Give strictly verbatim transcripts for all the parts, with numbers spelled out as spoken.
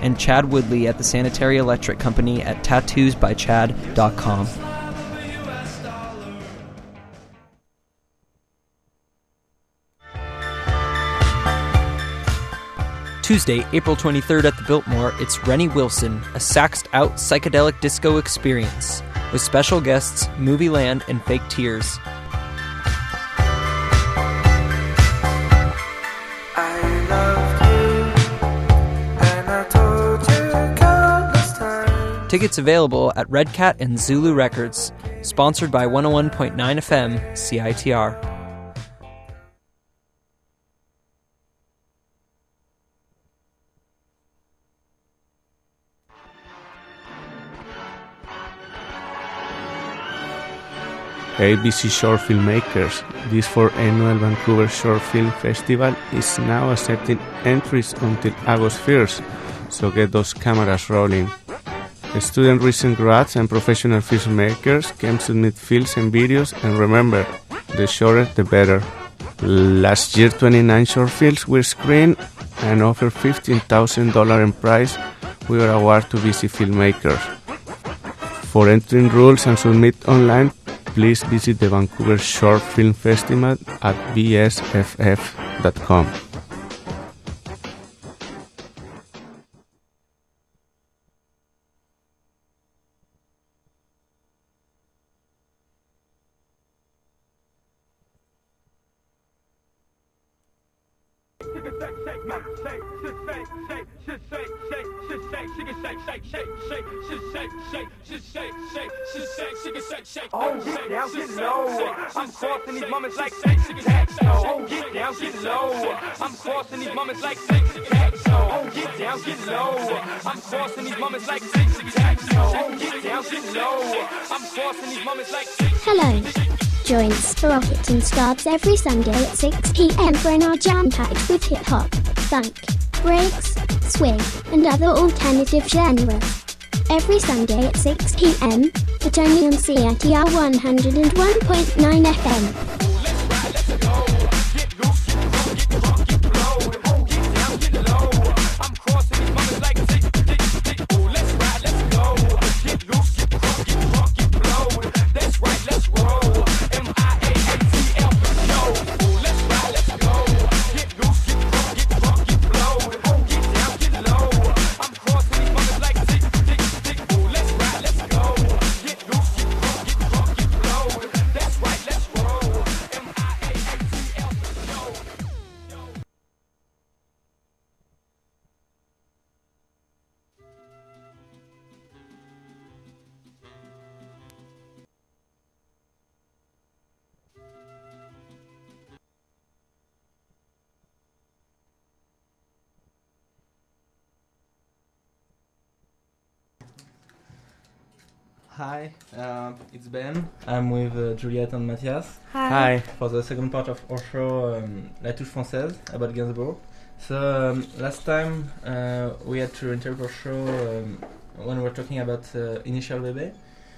and Chad Woodley at the Sanitary Electric Company at tattoos by chad dot com. Tuesday, April twenty-third at the Biltmore, it's Rennie Wilson, a saxed-out psychedelic disco experience, with special guests Movie Land and Fake Tears. Tickets available at Red Cat and Zulu Records, sponsored by one oh one point nine F M C I T R. A B C Short Filmmakers, this fourth annual Vancouver Short Film Festival is now accepting entries until August first, so get those cameras rolling. Student recent grads and professional filmmakers can submit films and videos, and remember, the shorter the better. Last year, twenty-nine short films were screened and offered fifteen thousand dollars in prize with an award to B C filmmakers. For entering rules and submit online, please visit the Vancouver Short Film Festival at v s f f dot com. Oh, get down, get low. I'm crossing these moments like tic-tac-toe. Oh, get down, get low. I'm crossing these moments like tic-tac-toe. Oh, get down, get low. I'm crossing these moments like tic-tac-toe. Oh, get down, get low. I'm crossing these moments like tic-tac-toe. Hello. Join Sprocket Starts every Sunday at six p.m. for an hour jam-packed with hip-hop, funk, breaks, swing, and other alternative genres. Every Sunday at six p.m, but only on C I T R one oh one point nine F M. Hi, uh, it's Ben. I'm with uh, Juliette and Matthias. Hi. Hi. For the second part of our show, um, La Touche Française, about Gainsbourg. So um, last time uh, we had to interrupt our show um, when we were talking about uh, Initial Bébé,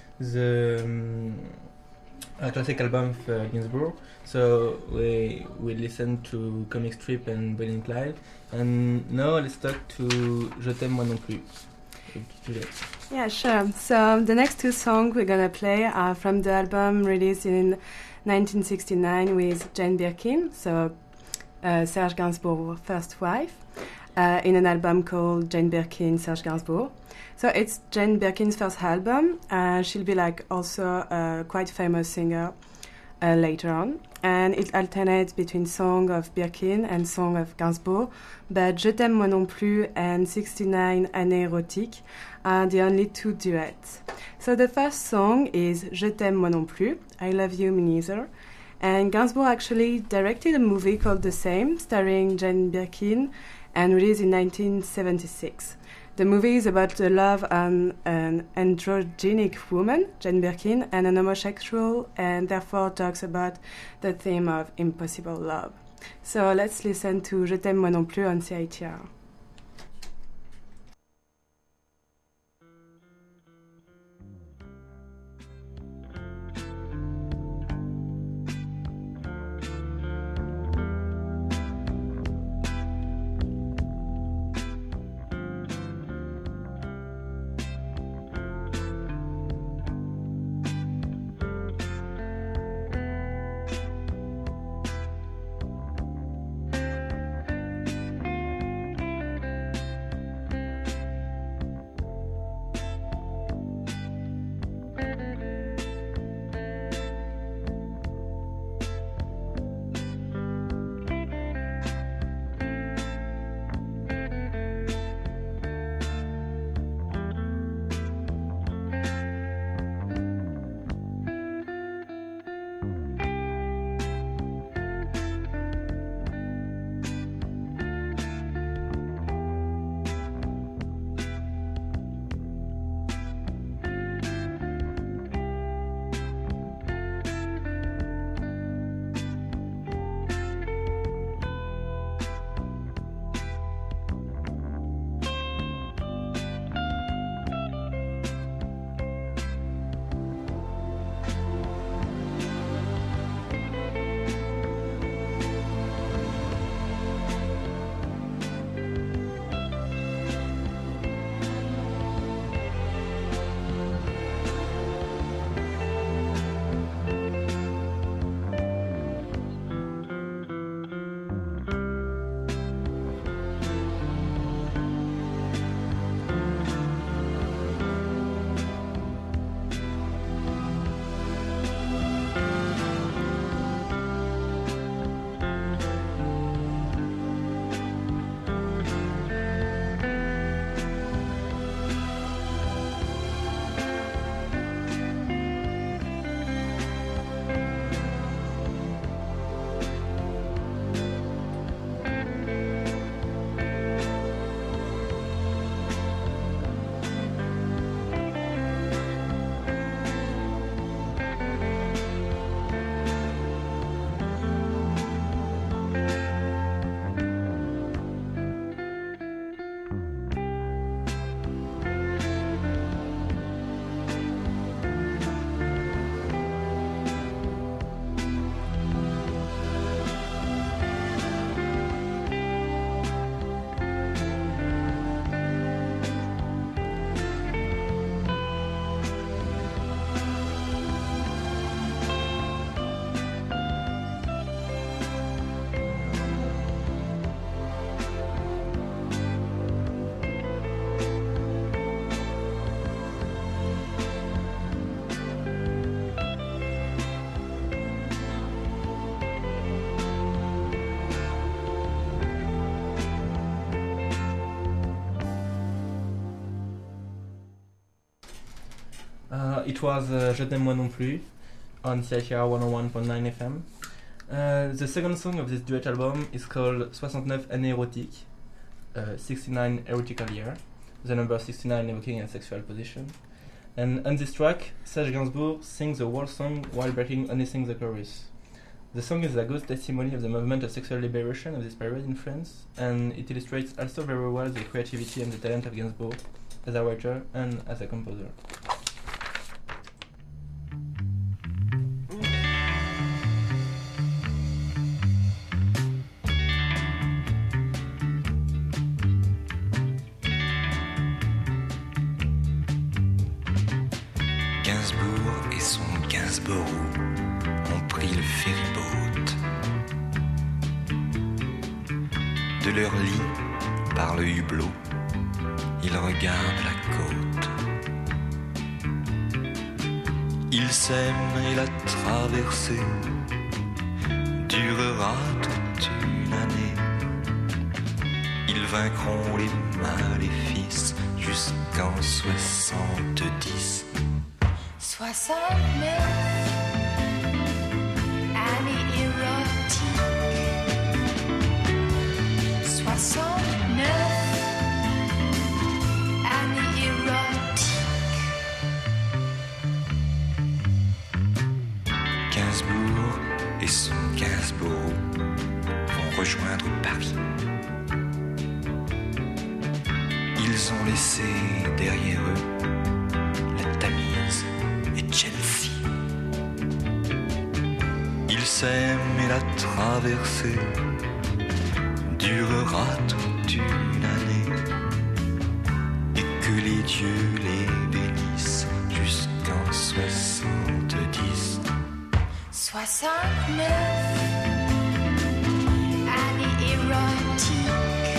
the um, uh, classic album of uh, Gainsbourg. So we we listened to Comic Strip and Bonnie and Clyde, and now let's talk to Je t'aime moi non plus. Juliette. Yeah, sure. So the next two songs we're gonna play are from the album released in nineteen sixty-nine with Jane Birkin, so uh, Serge Gainsbourg's first wife, uh, in an album called Jane Birkin, Serge Gainsbourg. So it's Jane Birkin's first album. Uh, she'll be like also a quite famous singer uh, later on, and it alternates between song of Birkin and song of Gainsbourg. But Je t'aime moi non plus and sixty-nine Année érotique are the only two duets. So the first song is Je t'aime moi non plus, I love you me neither. And Gainsbourg actually directed a movie called the same, starring Jane Birkin, and released in nineteen seventy-six. The movie is about the love of an androgenic woman, Jane Birkin, and an homosexual, and therefore talks about the theme of impossible love. So let's listen to Je t'aime moi non plus on C I T R. Uh, it was uh, Je t'aime moi non plus on C I T R one oh one point nine F M. Uh, the second song of this duet album is called soixante-neuf années érotiques, uh, sixty-nine erotical year, the number sixty-nine evoking a sexual position. And on this track, Serge Gainsbourg sings the whole song while breaking only sings the chorus. The song is a good testimony of the movement of sexual liberation of this period in France, and it illustrates also very well the creativity and the talent of Gainsbourg as a writer and as a composer. Gainsbourg et son Gainsborough ont pris le ferryboat. De leur lit, par le hublot, ils regardent la côte. Ils s'aiment et la traversée durera toute une année. Ils vaincront les maléfices jusqu'en soixante-dix. soixante-neuf années érotiques. soixante-neuf années érotiques. Gainsbourg et son Gainsborough vont rejoindre Paris. Ils ont laissé derrière eux la Tamise et Chelsea. Ils s'aiment et la traversée durera toute une année, et que les dieux les bénissent jusqu'en soixante-dix. soixante-neuf années érotiques.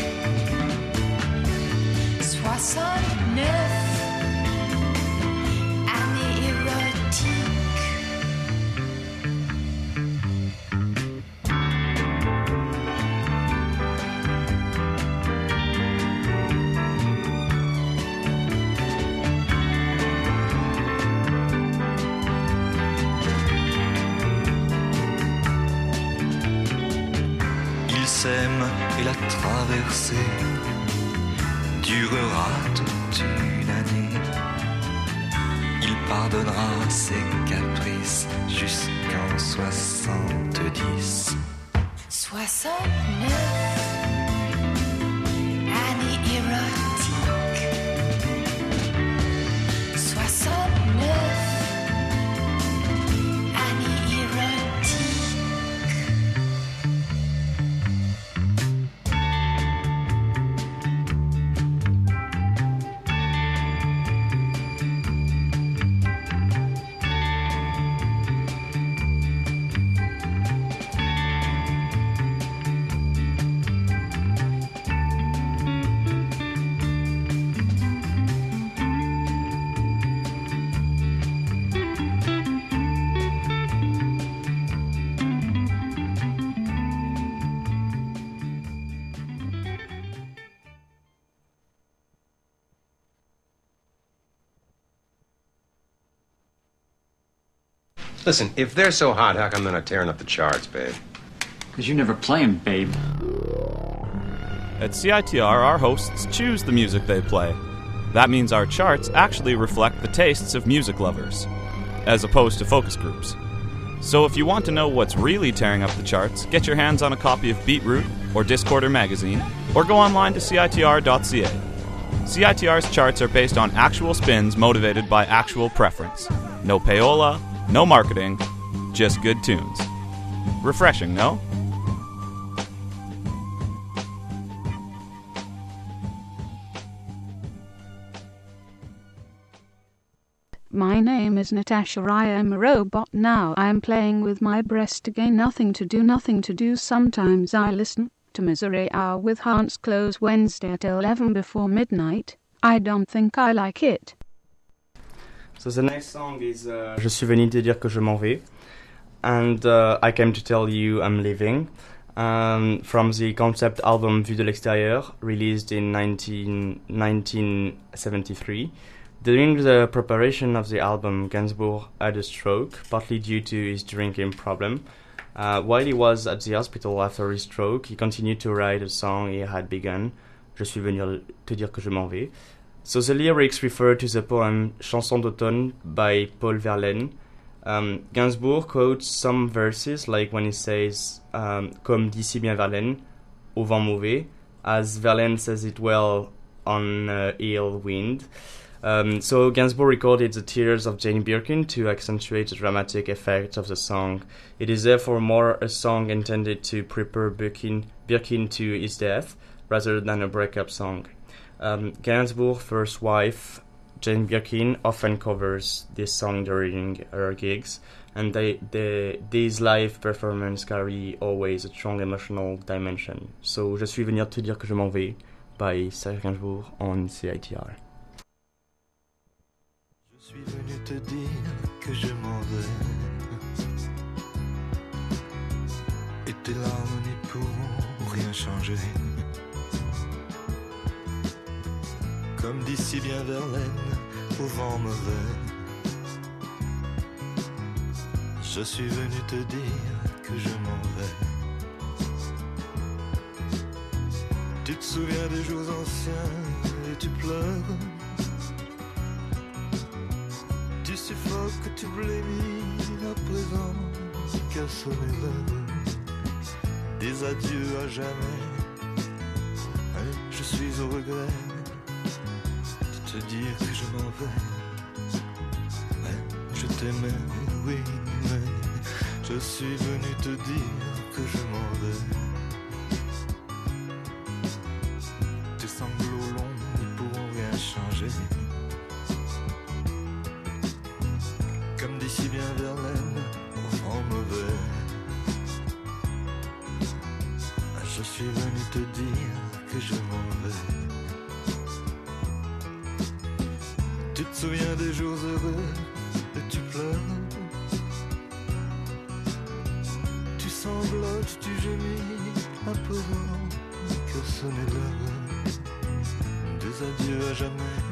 soixante-neuf années érotiques. Ils s'aiment et la traversée durera toute une année. Il pardonnera ses caprices jusqu'en soixante-dix. soixante-neuf années érotiques. soixante-neuf années érotiques. Listen, if they're so hot, how come they're not tearing up the charts, babe? Because you never play 'em, babe. At C I T R, our hosts choose the music they play. That means our charts actually reflect the tastes of music lovers, as opposed to focus groups. So if you want to know what's really tearing up the charts, get your hands on a copy of Beatroot or Discorder magazine, or go online to C I T R dot C A. C I T R's charts are based on actual spins motivated by actual preference. No payola, no marketing, just good tunes. Refreshing, no? My name is Natasha. I am a robot now. I am playing with my breast again. Nothing to do, nothing to do. Sometimes I listen to Misery Hour with Hans Close Wednesday at eleven before midnight. I don't think I like it. So the next song is uh, Je suis venu te dire que je m'en vais. And uh, I came to tell you I'm leaving. Um, from the concept album Vue de l'extérieur, released in nineteen, nineteen seventy-three. During the preparation of the album, Gainsbourg had a stroke, partly due to his drinking problem. Uh, while he was at the hospital after his stroke, he continued to write a song he had begun, Je suis venu te dire que je m'en vais. So the lyrics refer to the poem Chanson d'automne by Paul Verlaine. Um, Gainsbourg quotes some verses, like when he says, um, comme dit si bien Verlaine, au vent mauvais, as Verlaine says it well on uh, ill wind. Um, so Gainsbourg recorded the tears of Jane Birkin to accentuate the dramatic effect of the song. It is therefore more a song intended to prepare Birkin, Birkin to his death, rather than a breakup song. Um, Gainsbourg's first wife, Jane Birkin, often covers this song during her gigs, and they, they, these live performances carry always a strong emotional dimension. So, Je suis venu te dire que je m'en vais by Serge Gainsbourg on C I T R. Je suis venu te dire que je m'en vais, et tes larmes n'y pourront rien changer. Comme dit si bien Verlaine, au vent mauvais, je suis venu te dire que je m'en vais. Tu te souviens des jours anciens et tu pleures. Tu suffoques, tu blémis à présent, qu'a sonné l'heure des adieux à jamais. Et je suis au regret te dire que je m'en vais, mais je t'aimais, oui, mais je suis venu te dire que je m'en vais. Tes sanglots longs ne pourront rien changer. Comme dit si bien Verlaine, au vent mauvais, je suis venu te dire que je m'en vais. Tu te souviens des jours heureux et tu pleures. Tu sanglotes, tu gémis à présent que sonne l'heure des adieux à jamais.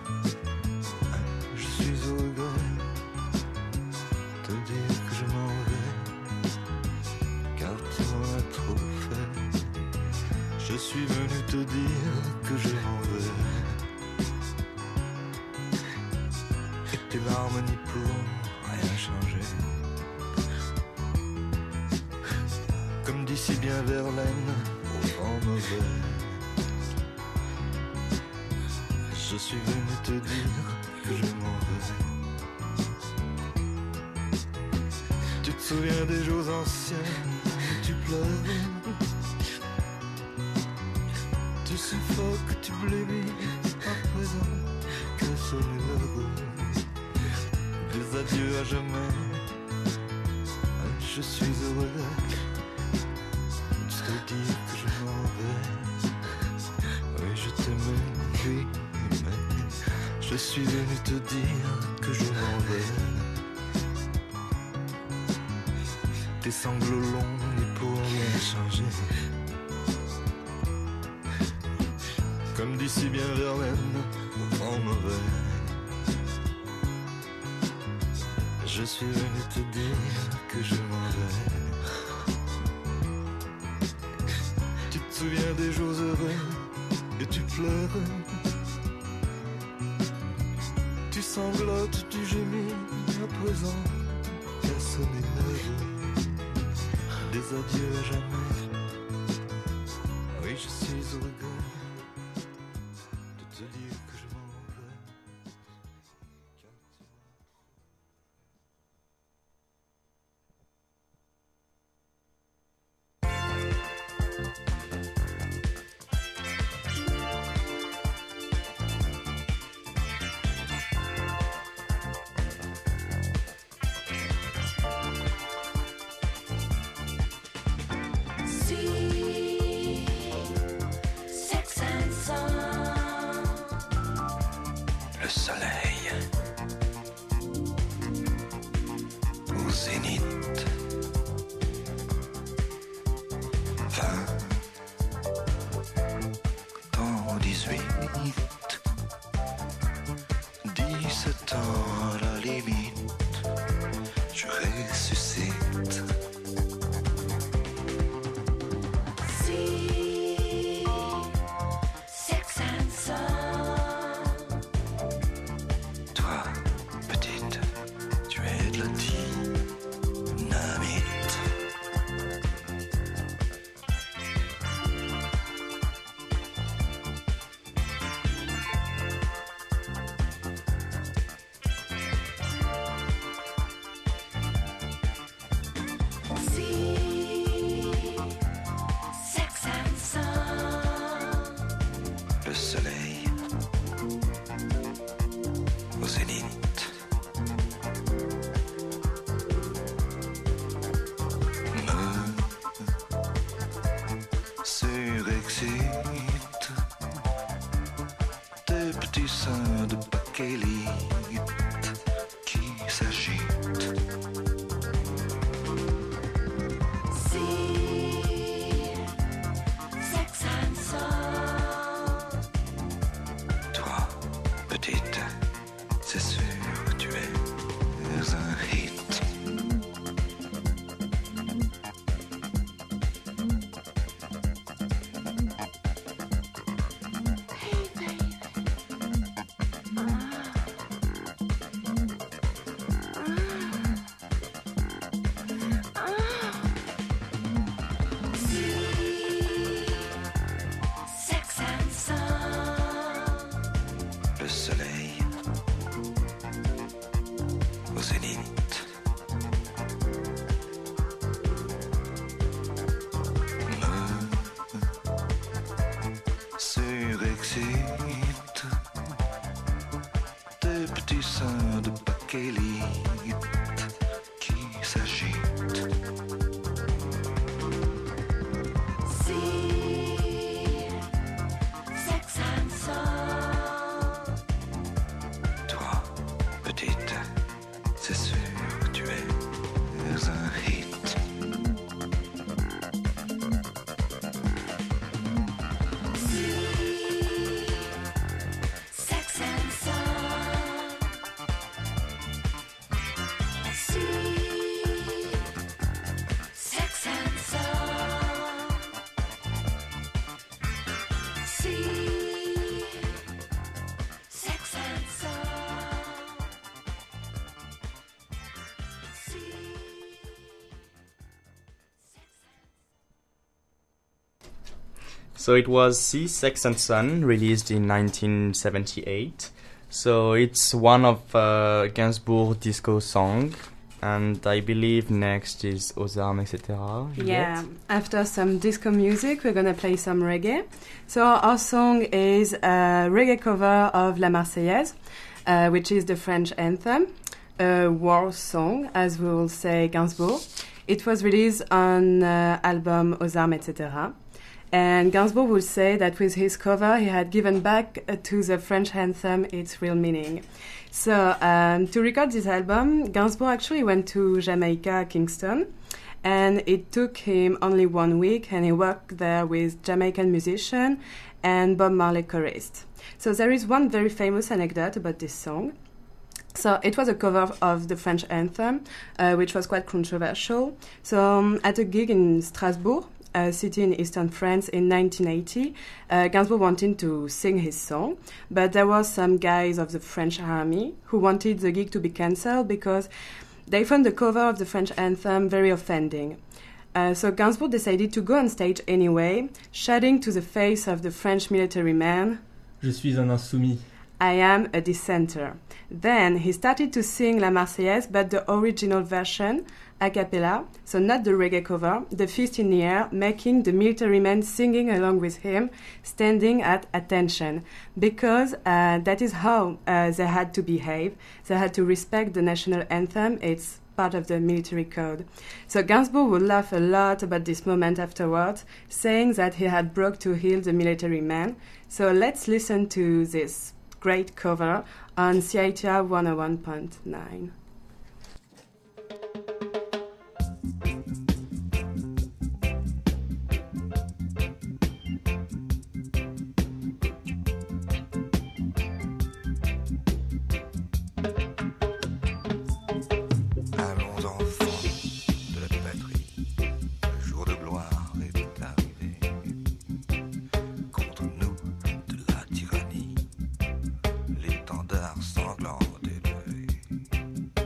Je suis au regret te dire que je m'en vais, car tu m'en as trop fait. Je suis venu te dire que je m'en vais. Tes larmes n'y pourront rien changer. Comme dit si bien Verlaine, au vent mauvais, je suis venu te dire que je m'en vais. Tu te souviens des jours anciens où tu pleures. Tu suffoques, tu blémis à présent, que sonne l'heure des adieux à jamais. Je suis heureux de te dire que je m'en vais. Oui, je t'aimais, oui, mais je suis venu te dire que je m'en vais. Tes sanglots longs n'y pourront rien changer. Comme dit si bien Verlaine, au vent mauvais, je suis venu te dire que je m'en vais. Tu te souviens des jours heureux et tu pleures. Tu sanglotes, tu gémis à présent, qu'a sonné l'heure des adieux à jamais. Oui, je suis au regret de te dire que je m'en vais. Le soleil au zénith, vingt ans dix-huit, zénith. Me surexcite tes petits seins de bakélite qui s'agitent. Toi, petite, c'est sûr que tu es un hit. Le soleil au zénith. Me surexcite tes petits seins de bakélite qui s'agitent. Toi, petite, c'est sûr que tu es un hit. So it was See, Sex and Son, released in nineteen seventy-eight. So it's one of uh, Gainsbourg disco song, and I believe next is Aux Armes, et cetera. Yeah, after some disco music, we're gonna play some reggae. So our song is a reggae cover of La Marseillaise, uh, which is the French anthem, a war song, as we will say Gainsbourg. It was released on uh, album Aux Armes, et cetera. And Gainsbourg would say that with his cover, he had given back uh, to the French anthem its real meaning. So um, to record this album, Gainsbourg actually went to Jamaica, Kingston, and it took him only one week, and he worked there with Jamaican musician and Bob Marley chorist. So there is one very famous anecdote about this song. So it was a cover of the French anthem, uh, which was quite controversial. So um, at a gig in Strasbourg, a city in eastern France, in nineteen eighty, uh, Gainsbourg wanted to sing his song, but there were some guys of the French army who wanted the gig to be cancelled because they found the cover of the French anthem very offending. Uh, so Gainsbourg decided to go on stage anyway, shouting to the face of the French military man, Je suis un insoumis. I am a dissenter. Then he started to sing La Marseillaise, but the original version, a cappella, so not the reggae cover, the fist in the air, making the military men singing along with him, standing at attention, because uh, that is how uh, they had to behave. They had to respect the national anthem. It's part of the military code. So Gainsbourg would laugh a lot about this moment afterwards, saying that he had broke to heel the military man. So let's listen to this great cover on C I T R one oh one point nine. Allons enfants de la patrie, le jour de gloire est arrivé. Contre nous de la tyrannie, l'étendard sanglant est levé.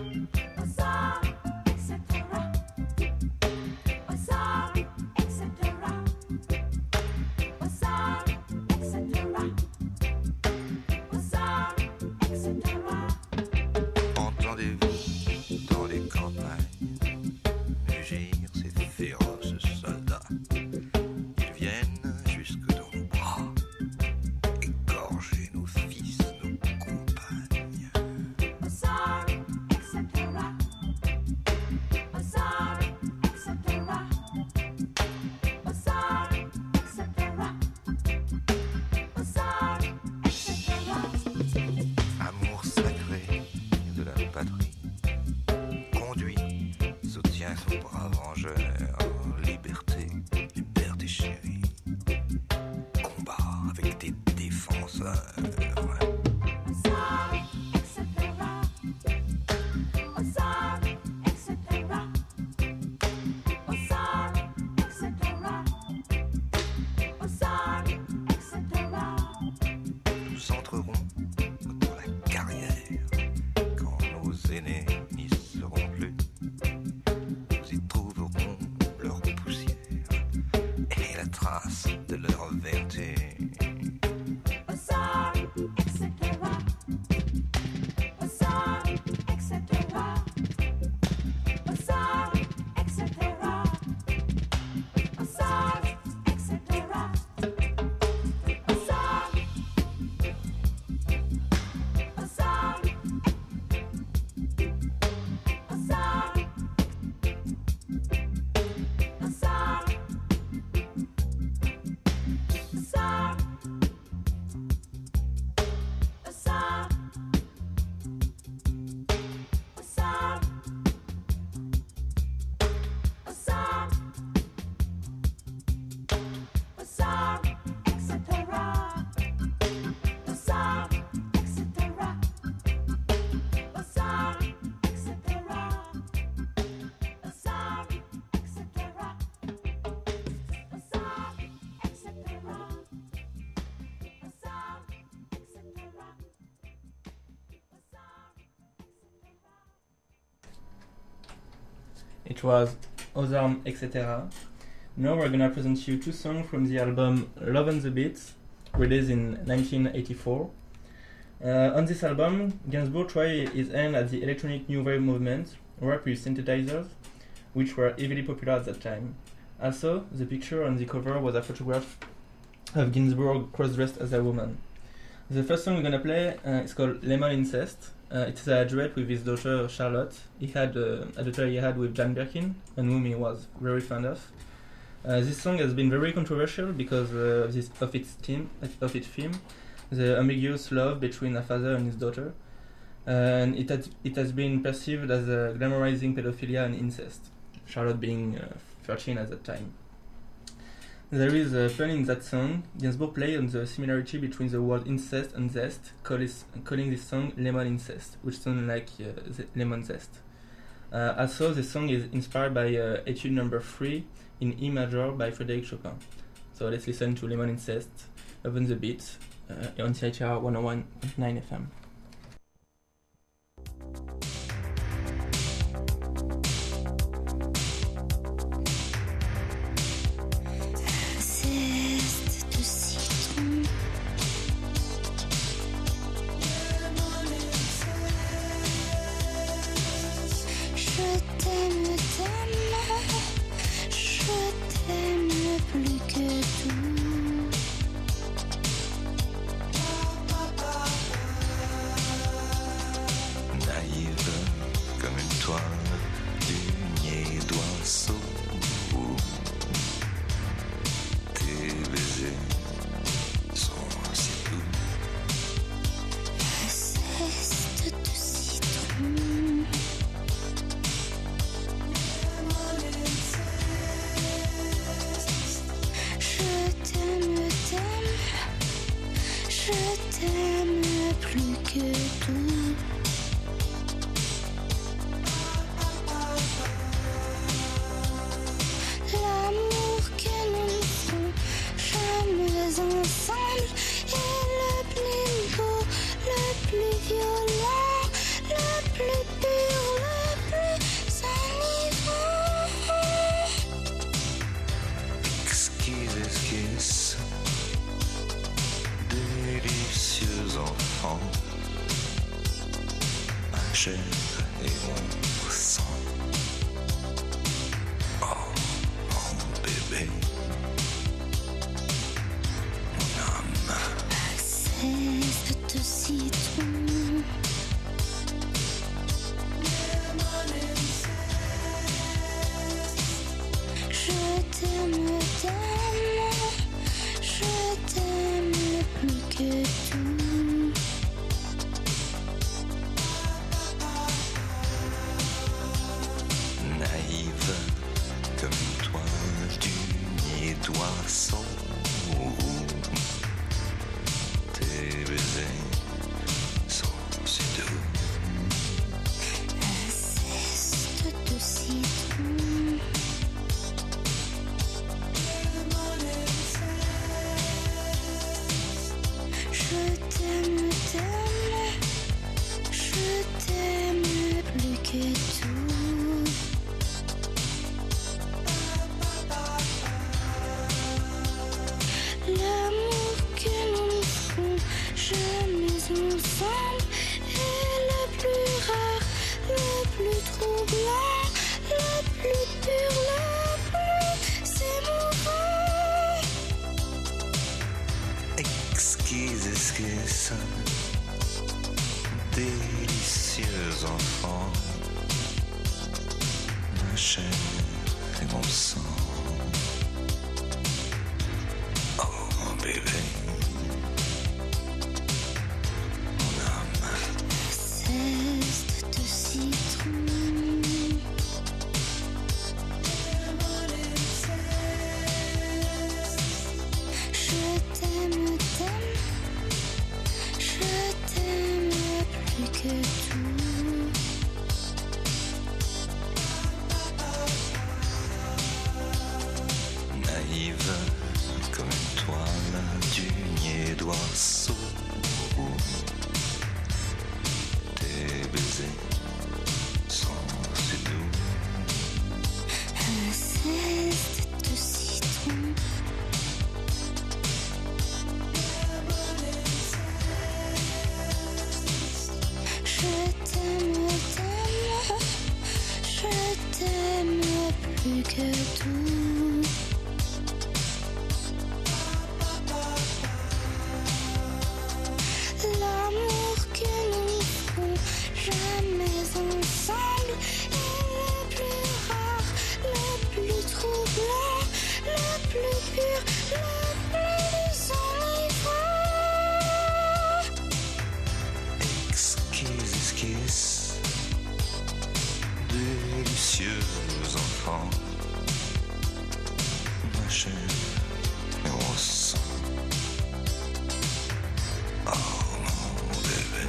It was Aux Armes, et cetera. Now we're gonna present you two songs from the album Love on the Beat, released in nineteen eighty-four. Uh, on this album, Gainsbourg tried his hand at the electronic new wave movement, rap with synthesizers, which were heavily popular at that time. Also, the picture on the cover was a photograph of Gainsbourg cross-dressed as a woman. The first song we're gonna play uh, is called Lemon Incest. Uh, it's a duet with his daughter Charlotte. He had uh, a daughter he had with Jane Birkin, and whom he was very fond of. Uh, this song has been very controversial because uh, of, this, of its theme, of its theme, the ambiguous love between a father and his daughter, uh, and it has it has been perceived as a glamorizing pedophilia and incest. Charlotte being uh, thirteen at that time. There is a pun in that song. Gainsbourg played on the similarity between the word incest and zest, call this, calling this song Lemon Incest, which sounds like uh, the lemon zest. Uh, also, the song is inspired by uh, Etude number three in E major by Frédéric Chopin. So let's listen to Lemon Incest, Love on the Beat, uh, on C I T R one oh one point nine F M. Délicieux enfant, ma chair et mon sang. Oh mon bébé, mon âme. Zeste de citron. Je t'aime, t'aime. Je t'aime plus que tout. Naïve comme une toile du niais d'oiseau. Tes baisers sont si doux. que tout. L'amour que nous ferons jamais ensemble est le plus rare, le plus troublant, le plus pur, le plus enivrant. Exquise esquisse, délicieux enfants, ma chair et mon sang. Oh mon bébé,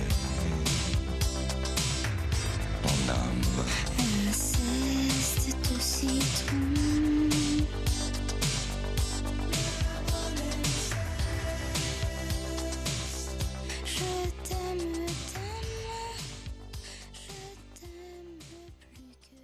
mon âme. Inceste de citron. Je t'aime, t'aime, je t'aime plus que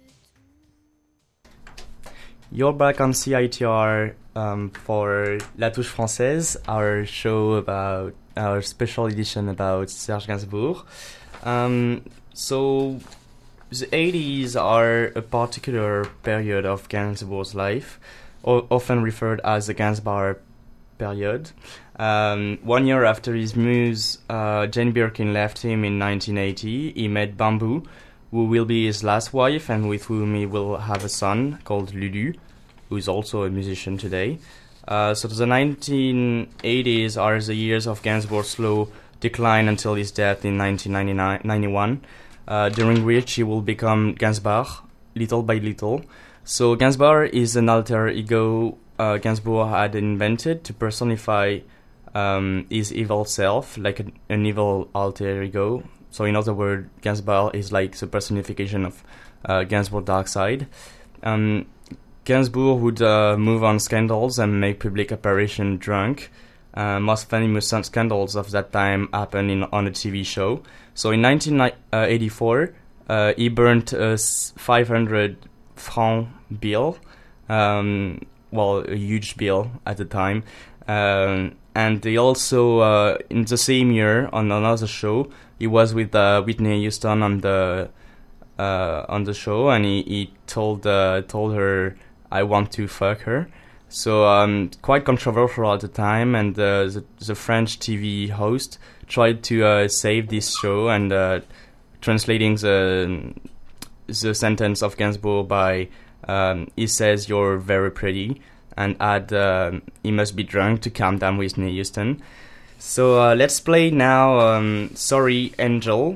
You're back on C I T R um, for La Touche Française, our show about our special edition about Serge Gainsbourg. Um, so, the eighties are a particular period of Gainsbourg's life, o- often referred as the Gainsbourg period. Um, one year after his muse, uh, Jane Birkin, left him in nineteen eighty, he met Bamboo, who will be his last wife and with whom he will have a son called Lulu, who is also a musician today. Uh, so the nineteen eighties are the years of Gainsbourg's slow decline until his death in nineteen ninety-one, uh, during which he will become Gainsbourg, little by little. So Gainsbourg is an alter ego uh, Gainsbourg had invented to personify um, his evil self, like an, an evil alter ego. So in other words, Gainsbourg is like the personification of uh, Gainsbourg's dark side. Um, Gainsbourg would uh, move on scandals and make public apparition drunk. Uh, most famous scandals of that time happened in, on a T V show. So in nineteen eighty-four, uh, he burnt a five hundred franc bill, um, well, a huge bill at the time. Um, and he also, uh, in the same year, on another show, he was with uh, Whitney Houston on the uh, on the show, and he, he told uh, told her, "I want to fuck her." So um, quite controversial at the time, and uh, the, the French T V host tried to uh, save this show and uh, translating the the sentence of Gainsbourg by um, he says you're very pretty, and add uh, he must be drunk to calm down Whitney Houston. So uh, let's play now um, Sorry Angel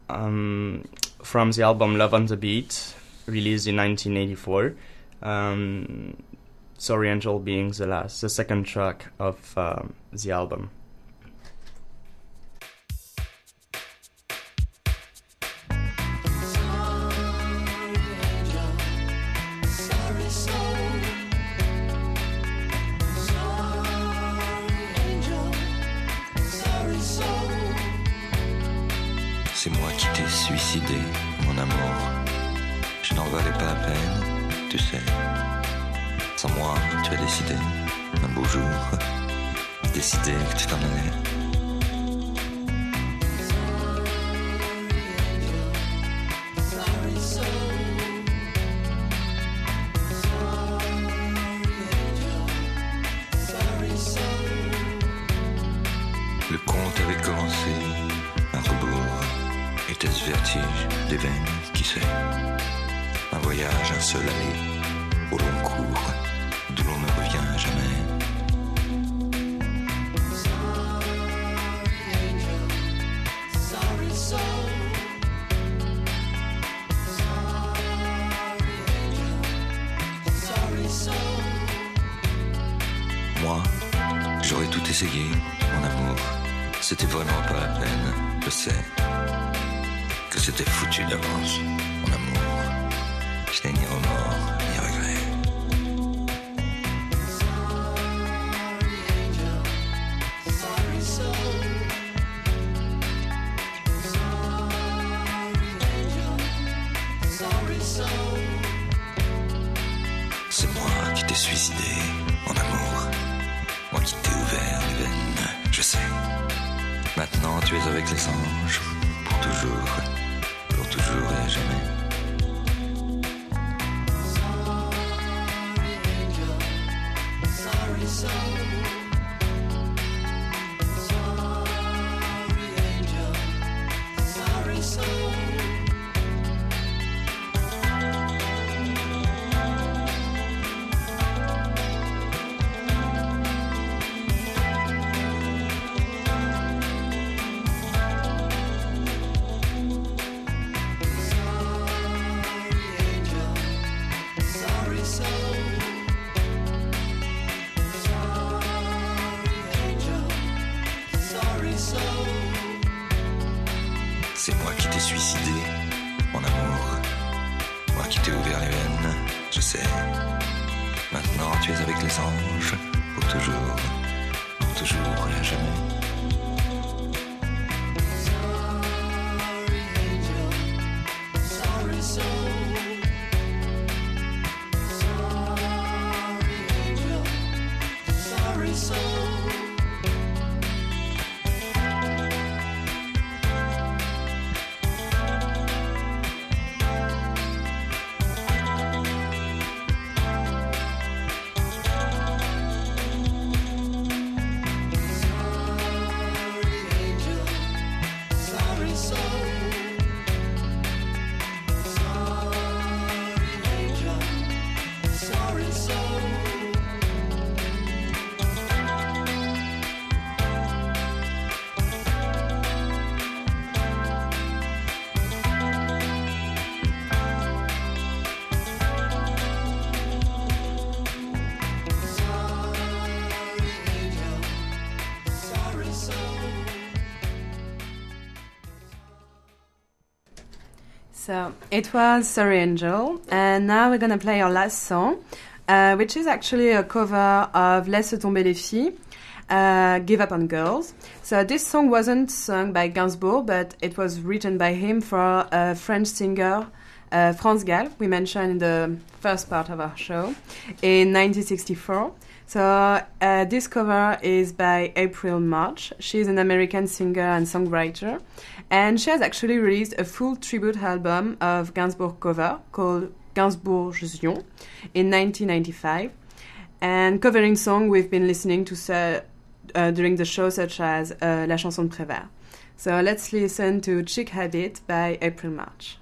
um, from the album Love on the Beat, released in nineteen eighty-four. Um, Sorry Angel being the last, the second track of um, the album. C'est moi qui t'ai suicidé, mon amour. Je n'en valais pas la peine, tu sais. Sans moi, tu as décidé, un beau jour, décidé que tu t'en allais. Le conte avait commencé, un rebours. Était-ce vertige des veines, qui sait? Un voyage, un seul aller, au long cours, d'où l'on ne revient jamais. Moi, j'aurais tout essayé, mon amour. C'était vraiment pas la peine, je sais. Que c'était foutu d'avance, mon amour. Je n'ai ni remords, ni regrets. C'est moi qui t'ai suicidé, mon amour. Moi qui t'ai ouvert les veines, je sais. Maintenant tu es avec les anges, pour toujours, pour toujours et jamais. c'est moi qui t'ai suicidé, mon amour. Moi qui t'ai ouvert les veines, je sais. Maintenant tu es avec les anges, pour toujours, pour toujours et à jamais. Sorry soul, sorry angel, sorry soul. So it was Sorry Angel, and now we're gonna play our last song, uh, which is actually a cover of Laisse tomber les filles, uh, Give Up on Girls. So this song wasn't sung by Gainsbourg, but it was written by him for a French singer, uh, France Gall, we mentioned in the first part of our show, in nineteen sixty-four. So uh, this cover is by April March. She's an American singer and songwriter, and she has actually released a full tribute album of Gainsbourg cover called Gainsbourgion in nineteen ninety-five, and covering songs we've been listening to uh, uh, during the show, such as uh, La Chanson de Prévert. So let's listen to Chic Habit by April March.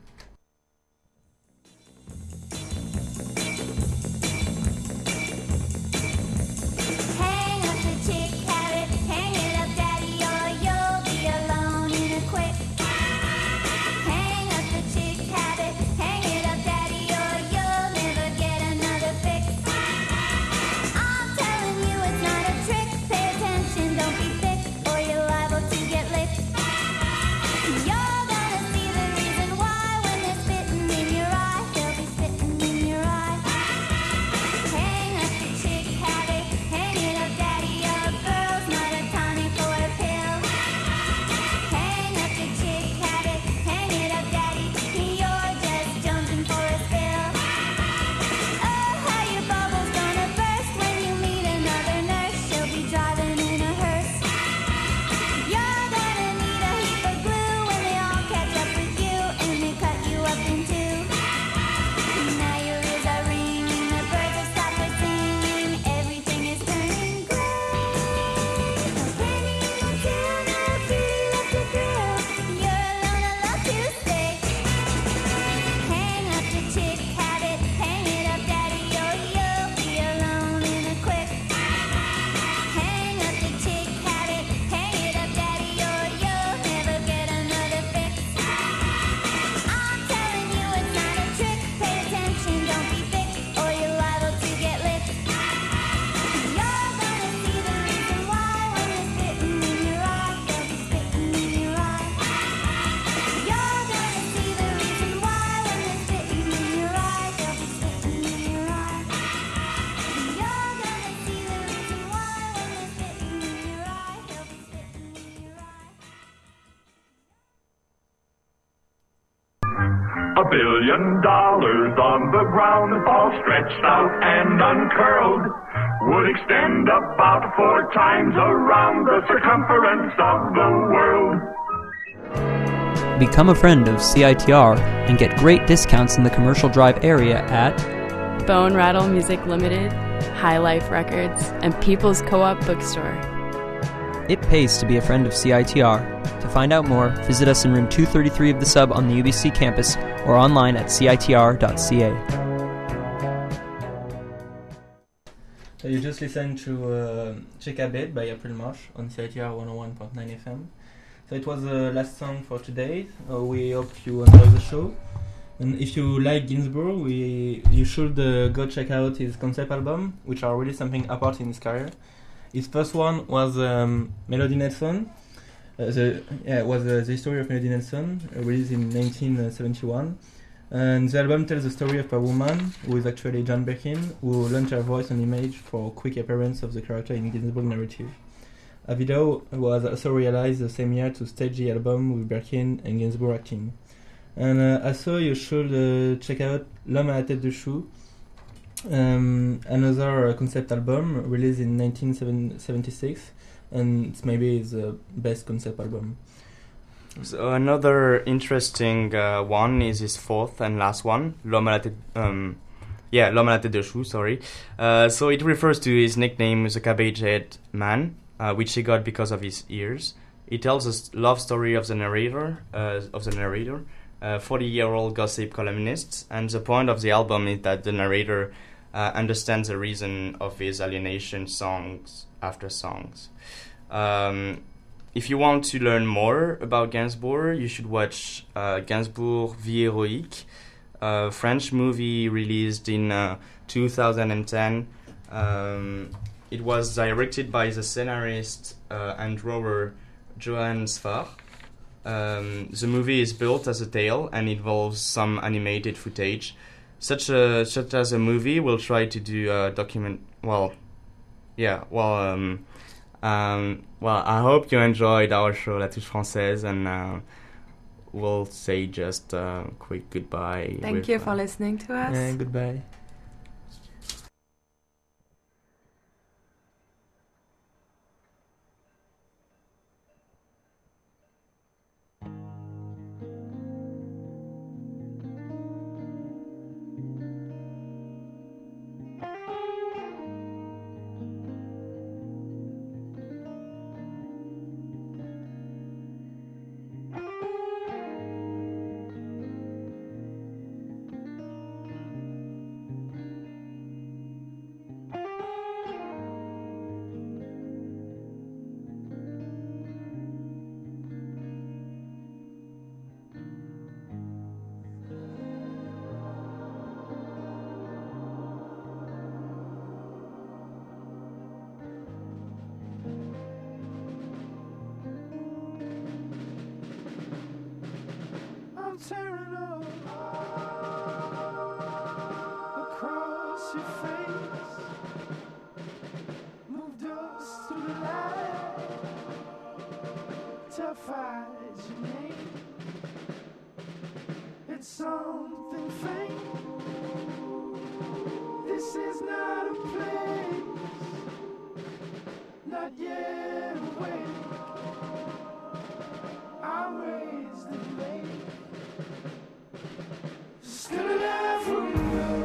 A billion dollars on the ground, all stretched out and uncurled, would extend about four times around the circumference of the world. Become a friend of C I T R and get great discounts in the Commercial Drive area at Bone Rattle Music Limited, High Life Records, and People's Co-op Bookstore. It pays to be a friend of C I T R. To find out more, visit us in room two thirty-three of the Sub on the U B C campus or online at C I T R dot C A. So you just listened to uh, Chic Habit by April March on C I T R one oh one point nine F M. So it was the last song for today. Uh, we hope you enjoyed the show. And if you like Gainsbourg, we you should uh, go check out his concept album, which are really something apart in his career. His first one was um, Melody Nelson. Uh, the yeah, it was uh, the history of Melody Nelson, uh, released in nineteen seventy-one. And the album tells the story of a woman who is actually Jane Birkin, who lent her voice and image for a quick appearance of the character in Gainsbourg narrative. A video was also realized the same year to stage the album with Birkin and Gainsbourg acting. And uh, also you should uh, check out L'Homme à la tête de chou, um, another uh, concept album released in nineteen seventy-six, and it's maybe the best concept album. So another interesting uh, one is his fourth and last one, L'Homme à la tête, um, yeah, L'Homme à la tête de chou, sorry. Uh, so it refers to his nickname, the cabbage-head man, uh, which he got because of his ears. It tells a love story of the narrator, uh, of the narrator, a forty-year-old gossip columnist, and the point of the album is that the narrator uh, understands the reason of his alienation songs after songs. Um, if you want to learn more about Gainsbourg, you should watch uh, Gainsbourg Vie Héroïque, a French movie released in uh, two thousand ten. Um, it was directed by the scenarist uh, and drawer Johann Sfar. Um, the movie is built as a tale and involves some animated footage. Such a such as a movie will try to do a document. Well, yeah. Well, um, um, well. I hope you enjoyed our show La Touche Française, and uh, we'll say just a quick goodbye. Thank with, you uh, for listening to us. Yeah, goodbye. I'm tearing up across your face. Move dust through the light till I find your name. It's something faint. This is not a place, not yet awake. I'm raised in late. Still alive for love.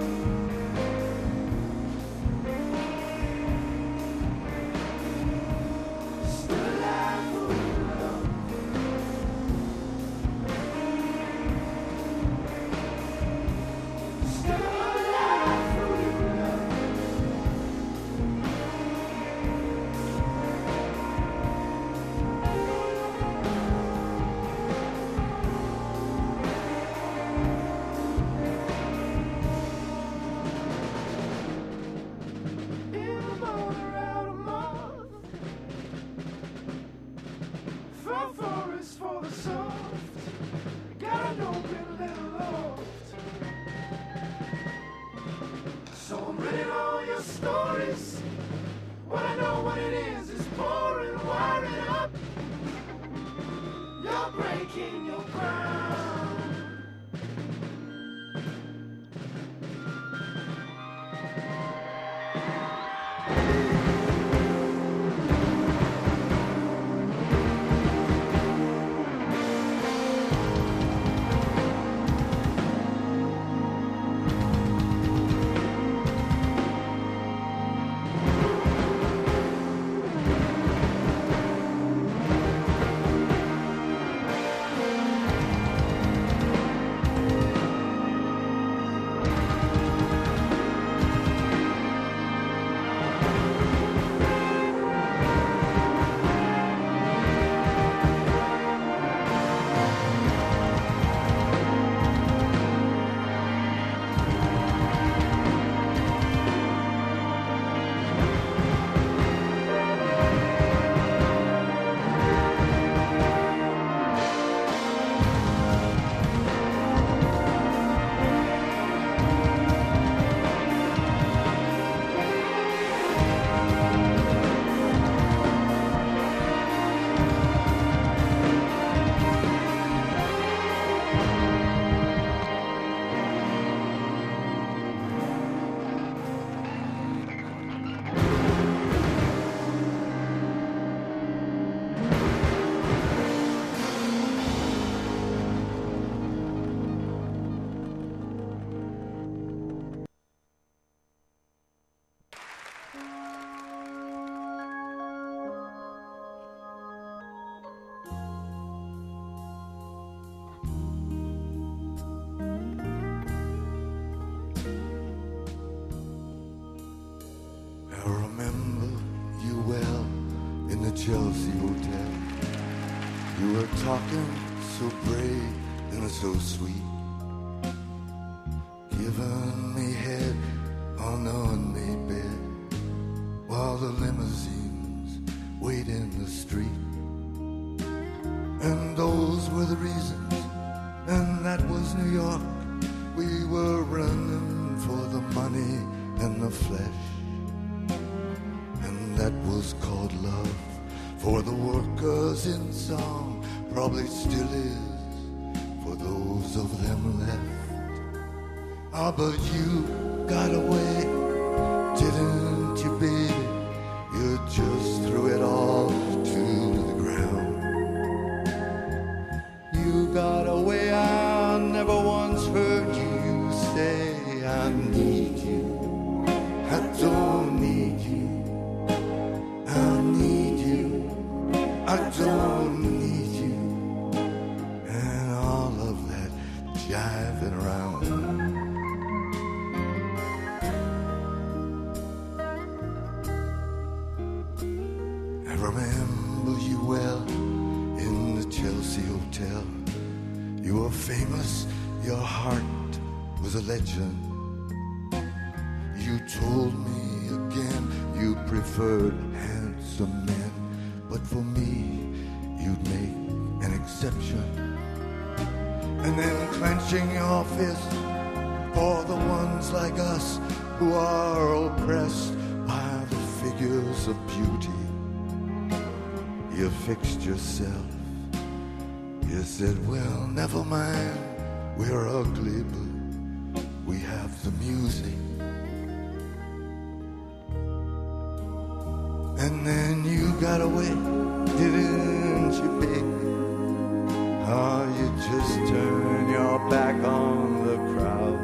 Still alive for love. Still alive for love. For the soft, got an open little loft. So I'm reading all your stories. What I know what it is is pouring, wiring up. You're breaking your ground. Chelsea Hotel. You were talking so brave and so sweet, giving me head on the unmade bed while the limousines wait in the street. And those were the reasons, and that was New York. We were running for the money and the flesh, and that was called love for the workers in song, probably still is for those of them left. Ah, but you got away, didn't you, baby? You just threw it all to the ground. You got away, I never once heard you say, I need you, I don't need you, I need you, I don't need you, and all of that jiving around. I remember you well in the Chelsea Hotel. You were famous, your heart was a legend. You told me again you preferred handsome men, but for me you'd make an exception. And then clenching your fist for the ones like us who are oppressed by the figures of beauty, you fixed yourself. You said, well, never mind, we're ugly, but we have the music. And then you got away, didn't you, baby? Oh, you just turned your back on the crowd.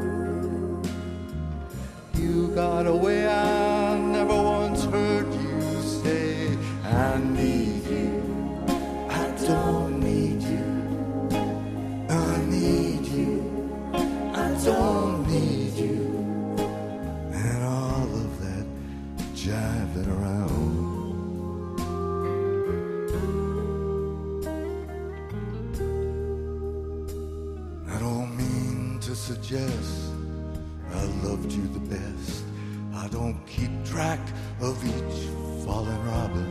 You got away, I never once heard you say, I need you, I don't need you, I need you, I don't need you, and all of that jiving around. I don't mean to suggest I loved you the best. I don't keep track of each fallen robin.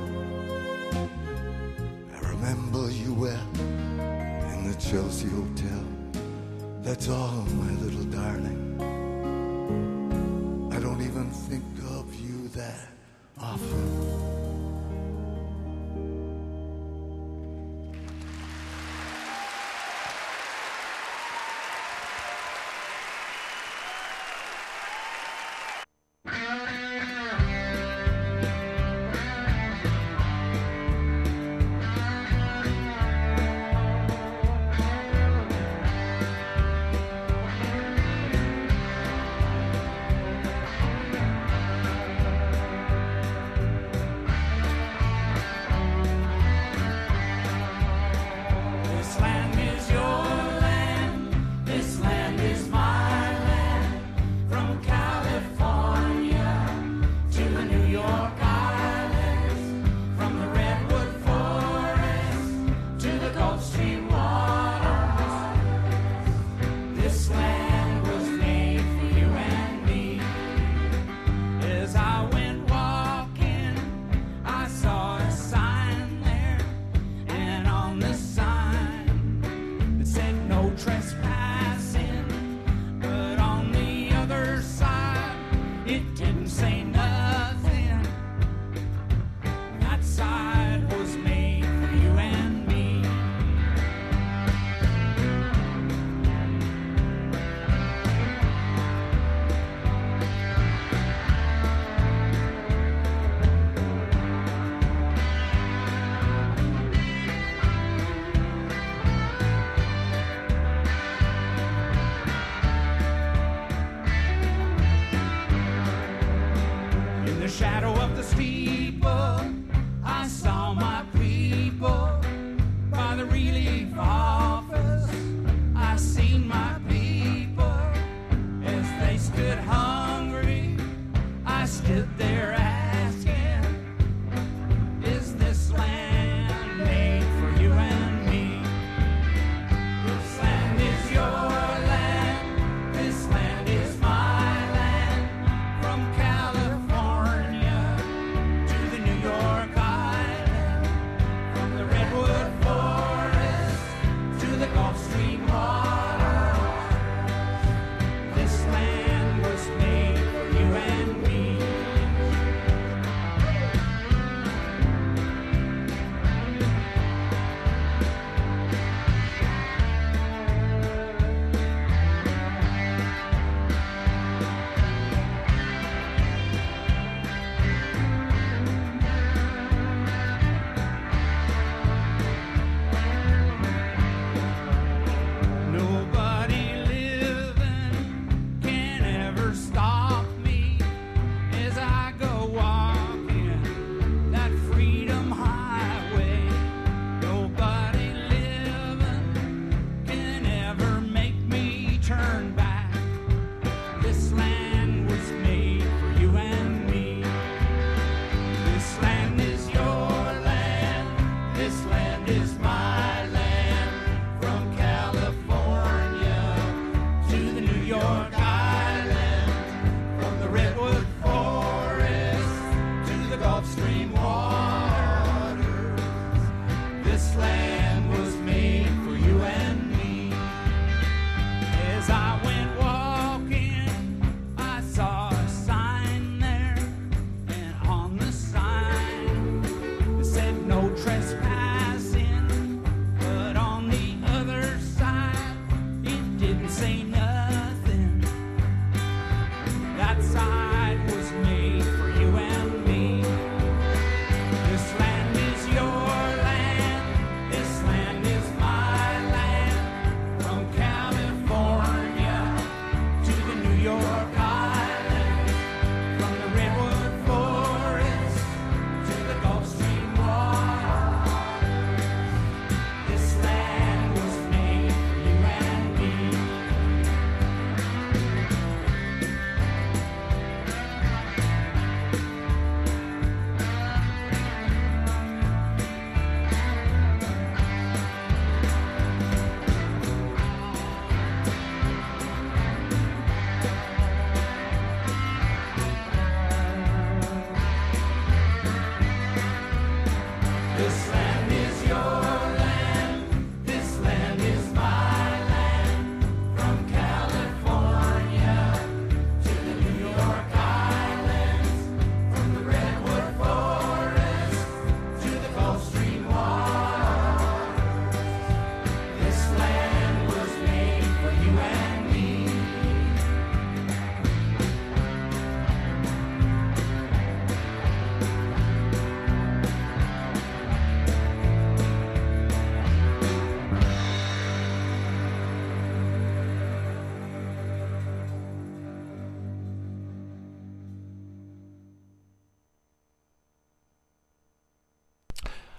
I remember you well in the Chelsea Hotel. That's all, my little darling. I don't even think of you that often.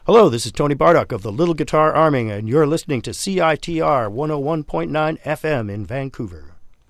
Hello, this is Tony Bardock of the Little Guitar Army, and you're listening to C I T R one oh one point nine F M in Vancouver.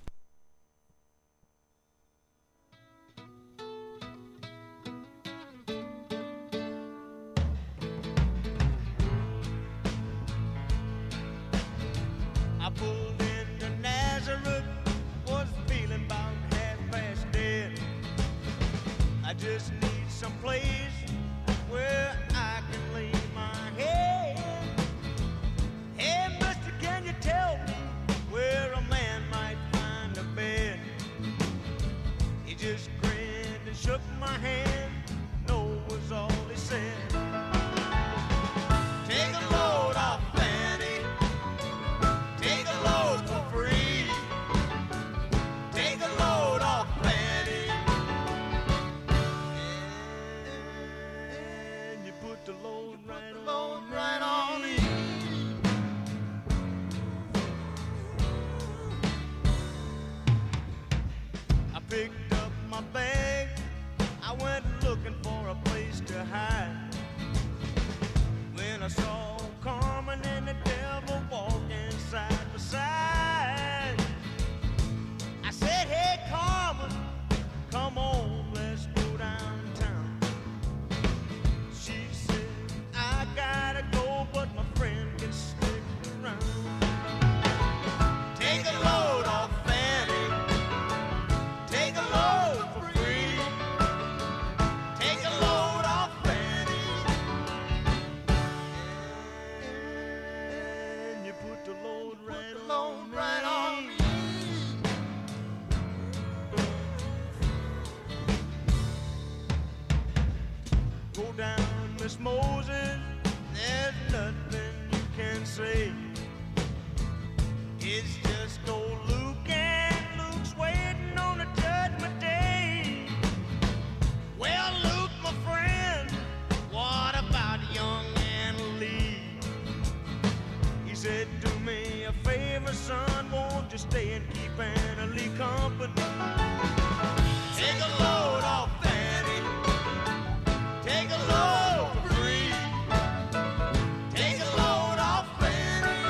I pulled into Nazareth, was feeling about half past dead. I just need some place where I can lay my head. Hey, mister, can you tell me where a man might find a bed? He just grinned and shook my hand. No was all he said. Take a load off, Fanny. Take a load for free. Take a load off, Fanny. And you put the load right on, right on me. I picked up my bag. I went looking for a place to hide. When I saw Carmen and the devil walking side by side, I said, hey, Carmen, come on, let's go downtown. She said, I gotta go, but my friend can stick around. Take a load off, Fanny. Take a load for free. Take a load off, Fanny. And you put the load right on, right on me. Go down, Miss Moses, there's nothing you can say. It's just old Luke, and Luke's waiting on the judgment day. Well, Luke, my friend, what about young Anna Lee? He said, do me a favor, son, won't you stay and keep Anna Lee company? Take a load off, Fanny. Take a load for free. Take a load off, Fanny.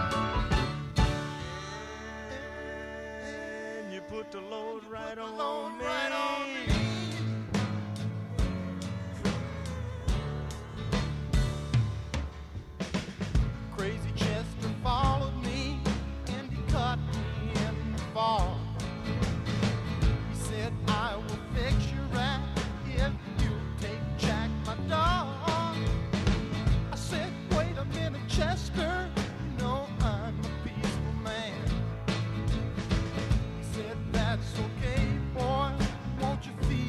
And you put the load right on me. Right on me. Crazy Chester followed me and he caught me in the fall. He said, I will fix you right if you take Jack, my dog. I said, wait a minute, Chester, you know I'm a peaceful man. He said, that's okay, boy, won't you feel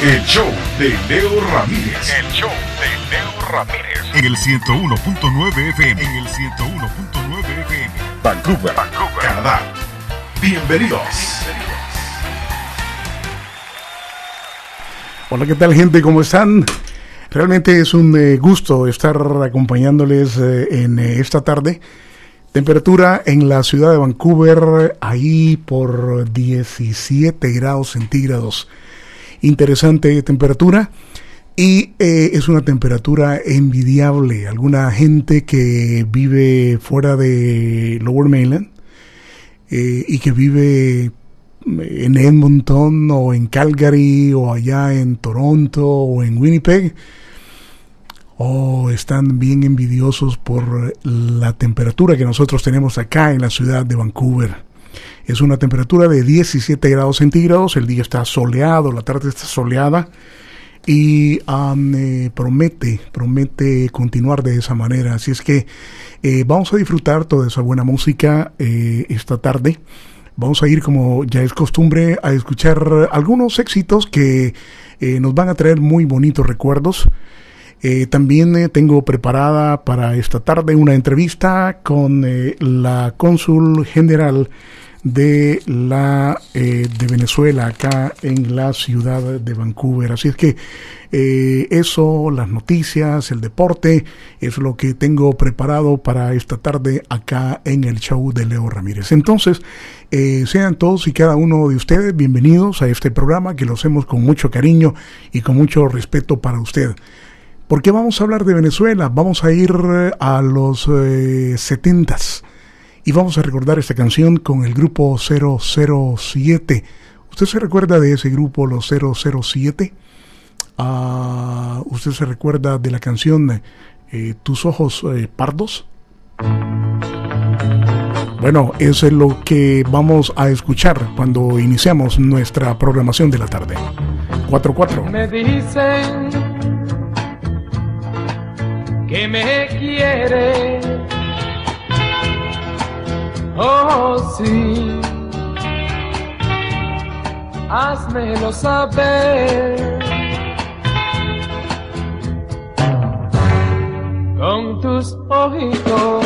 El show de Leo Ramírez. El show de Leo Ramírez. En el ciento uno punto nueve F M. En el ciento uno punto nueve F M. Vancouver, Vancouver, Canadá. Bienvenidos. Hola, ¿qué tal, gente? ¿Cómo están? Realmente es un eh, gusto estar acompañándoles eh, en eh, esta tarde. Temperatura en la ciudad de Vancouver, ahí por diecisiete grados centígrados. Interesante temperatura. Y eh, es una temperatura envidiable. Alguna gente que vive fuera de Lower Mainland eh, y que vive en Edmonton o en Calgary o allá en Toronto o en Winnipeg, o oh, están bien envidiosos por la temperatura que nosotros tenemos acá en la ciudad de Vancouver. Es una temperatura de diecisiete grados centígrados, el día está soleado, la tarde está soleada y um, eh, promete, promete continuar de esa manera. Así es que eh, vamos a disfrutar toda esa buena música eh, esta tarde. Vamos a ir, como ya es costumbre, a escuchar algunos éxitos que eh, nos van a traer muy bonitos recuerdos. Eh, también eh, tengo preparada para esta tarde una entrevista con eh, la cónsul general de la eh, de Venezuela acá en la ciudad de Vancouver. Así es que eh, eso, las noticias, el deporte, es lo que tengo preparado para esta tarde acá en el show de Leo Ramírez. Entonces, eh, sean todos y cada uno de ustedes bienvenidos a este programa que lo hacemos con mucho cariño y con mucho respeto para usted. ¿Por qué vamos a hablar de Venezuela? Vamos a ir a los eh, setentas. Y vamos a recordar esta canción con el grupo cero cero siete. ¿Usted se recuerda de ese grupo, los cero cero siete? Uh, ¿Usted se recuerda de la canción eh, Tus ojos eh, pardos? Bueno, eso es lo que vamos a escuchar cuando iniciamos nuestra programación de la tarde. cuatro cuatro. Me dicen que me quiere. Oh, sí, házmelo saber con tus ojitos